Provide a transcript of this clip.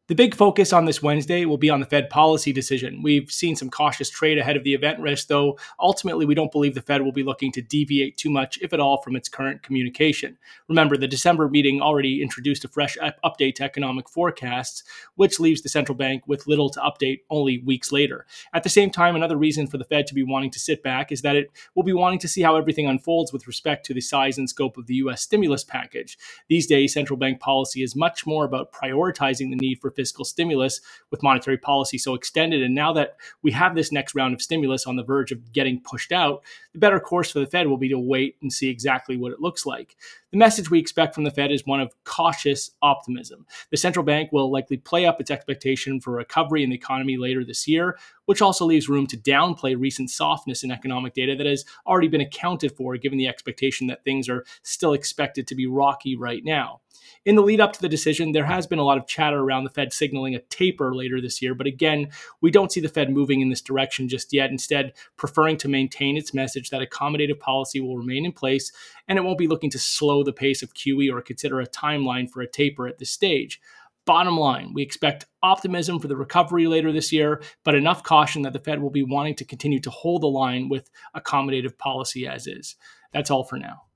The big focus on this Wednesday will be on the Fed policy decision. We've seen some cautious trade ahead of the event risk, though ultimately we don't believe the Fed will be looking to deviate too much, if at all, from its current communication. Remember, the December meeting already introduced a fresh update to economic forecasts, which leaves the central bank with little to update only weeks later. At the same time, another reason for the Fed to be wanting to sit back is that it will be wanting to see how everything unfolds with respect to the size and scope of the U.S. stimulus package. These days, central bank policy is much more about prioritizing the need for fiscal stimulus with monetary policy so extended. And now that we have this next round of stimulus on the verge of getting pushed out, the better course for the Fed will be to wait and see exactly what it looks like. The message we expect from the Fed is one of cautious optimism. The central bank will likely play up its expectation for recovery in the economy later this year, which also leaves room to downplay recent softness in economic data that has already been accounted for, given the expectation that things are still expected to be rocky right now. In the lead up to the decision, there has been a lot of chatter around the Fed signaling a taper later this year. But again, we don't see the Fed moving in this direction just yet, instead preferring to maintain its message that accommodative policy will remain in place and it won't be looking to slow the pace of QE or consider a timeline for a taper at this stage. Bottom line, we expect optimism for the recovery later this year, but enough caution that the Fed will be wanting to continue to hold the line with accommodative policy as is. That's all for now.